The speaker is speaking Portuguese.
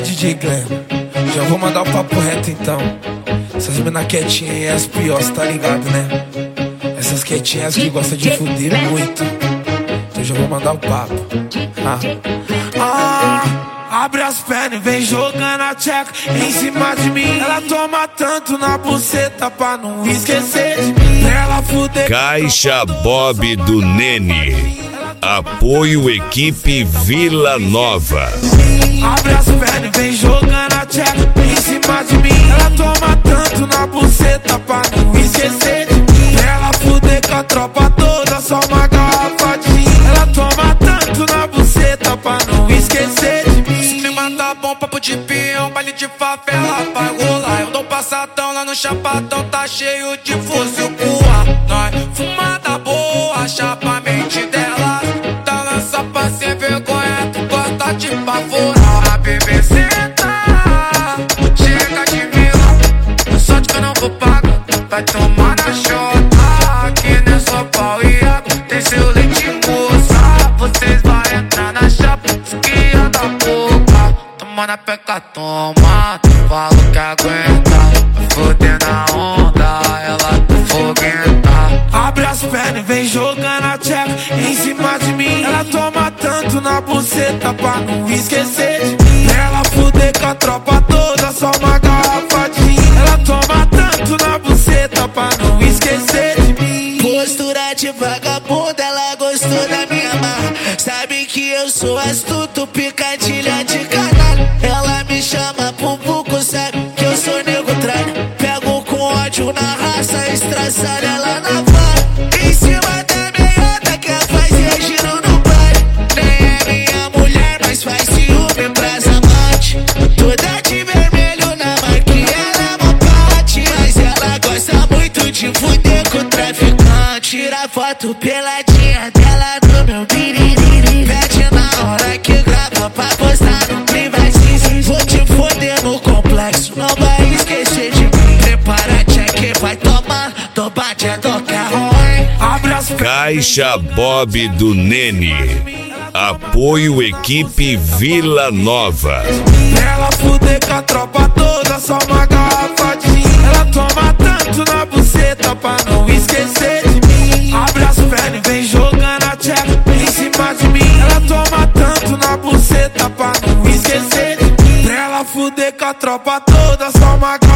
DJ Glenn, já vou mandar o papo reto então. Essas mina quietinhas e as piores, tá ligado, né? Essas quietinhas que gostam de fuder muito. Então já vou mandar o papo. Abre as pernas e vem jogando a tcheca em cima de mim. Ela toma tanto na buceta pra não esquecer de mim. Ela fuder. Caixa Bob do Nene. Apoio equipe Vila Nova. Abre as pernas e vem jogando a tcheca em cima de mim. Ela toma tanto na buceta pra não esquecer de mim. Ela fuder com a tropa toda, só uma garrafa de gin. Ela toma tanto na buceta pra não esquecer de mim. Se me manda bom, papo de peão, baile de favela vai rolar. Eu dou passadão lá no chapadão, tá cheio de fuzil coa. Nós fumada boa, chapa a mente dela. Tá lança pra ser vergonha, tu gosta de pavorar. A bebê senta, chega de vila. Sorte que eu não vou pagar, vai tomar na chota. Aqui não é só pau e água, tem seu leite moça. Vocês vão entrar na chapa, esquia da boca. Toma na peca, toma, falo que aguenta. Fuder na onda, ela foguenta. Abre as pernas e vem jogando a tcheca em cima de mim. Ela toma tanto na buceta pra não esquecer de mim. Ela fuder com a tropa toda, só uma garrafa de gin. Ela toma tanto na buceta pra não esquecer de mim. Postura de vagabunda, ela gostou da minha marra. Sabe que eu sou astuto, picadilha de canalha. Ela me chama pro buco, sabe que eu sou nego tralha. Pego com ódio na raça, estraçalha ela na vara. Em cima da meiota que ela faz giro no baile. Nem é minha mulher, mas faz ciúme pras amantes. Toda de vermelho na marquinha, ela é mopate. Mas ela gosta muito de fuder com o traficante. Tira foto peladinha dela no meu biriri. Pede na hora que grava pra postar no privacy. Vou te foder no complexo, não vai esquecer de mim. Prepara-te que vai tomar, tô batendo que é ruim. Abre as pernas. Caixa Bob do Nene. Apoio equipe Vila Nova. Ela fuder com a tropa toda, só uma garrafa de gin. Ela toma tanto na buceta pra não esquecer de mim. Abre as pernas e vem jogando a tcheca em cima de mim. Ela toma tanto na buceta pra não esquecer de mim. Ela fuder com a tropa toda, só uma